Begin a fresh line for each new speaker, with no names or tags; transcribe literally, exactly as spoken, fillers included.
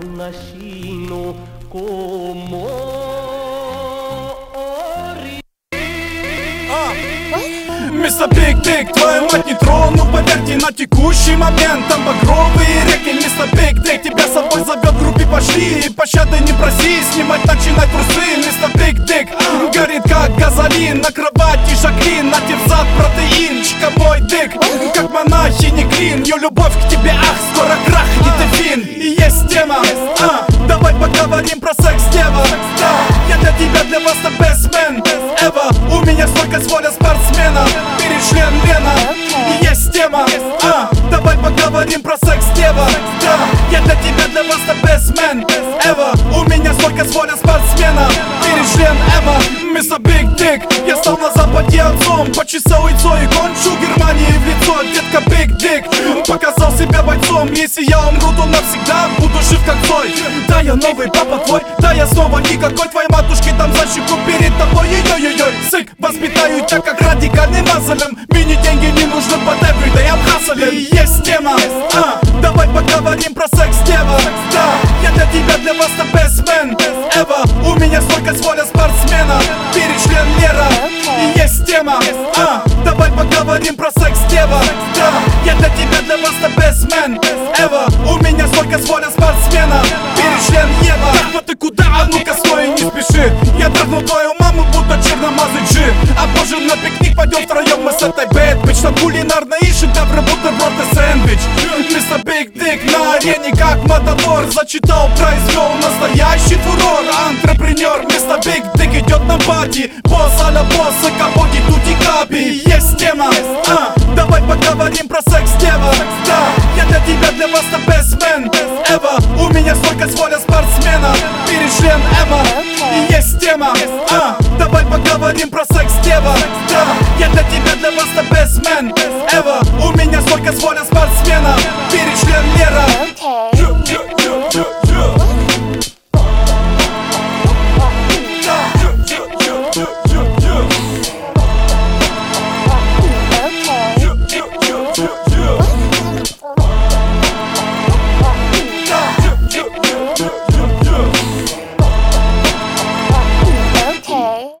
nascino como
Мистер Биг Дик, твою мать не трону, поверьте, на текущий момент там багровые реки. Мистер Биг Дик тебя с собой зовет, в группе пошли, и пощады не проси, снимать начинай трусы. Мистер Биг Дик горит как газолин, на кровати Жаклин, на терзат протеин. Чика мой дик, как монахи не клин, ее любовь к тебе, ах, скоро крахнет эфин. И есть тема, а, давай поговорим про секс, дева. Я для тебя, для вас the best man ever. У меня стойкость, воля спортсмена, перешлен Лена. И есть тема, а, давай поговорим про секс, дева. Да, я для тебя, для вас the best man ever. У меня стойкость, воля спортсмена, перешлен Эва. Мистер Биг Дик, я стал на западе отцом, почесал яйцо и кончу Германии в лицо. Детка Биг Дик показал себя бойцом. Если я умру, то навсегда буду жив как Цой. Да, я новый папа твой, да, я снова никакой. Твоей матушки там за щеку перед тобой. Ой-ой-ой, сык, воспитаю тебя как радикальным мазалем. Мини-деньги не нужны под everyday, I'm hustling. И есть тема, а, давай поговорим про секс, дева. Да, я для тебя, для вас the best man ever. У меня стойкость, воля спортсмена, перечлен Лера. И есть тема, а, давай поговорим про секс, дева. Да, я для тебя, для вас the best man ever. У меня стойкость, воля спортсмена, перечлен Ева. Так, вот ты куда? А ну-ка стой, не спеши. Я трахну твою маму, будто черномазый джин. А позже на пикник пойдем втроем мы с этой bad bitch. Там кулинарные шедевры, бутерброд и сэндвич. Мистер Биг Дик на арене как матадор, зачитал, произвел настоящий фурор. Антрепренер, мистер Биг Дик идет на пати, босс а-ля босс, и капоти тути капи. Есть тема, а, давай поговорим про секс, дева. Да, я для тебя, для вас the best man ever. У меня стойкость, воля спортсмена, перешлен Эва. И есть тема, а, давай поговорим про секс, дева. Да, я для тебя, для вас the best man ever. У меня стойкость, воля спортсмена,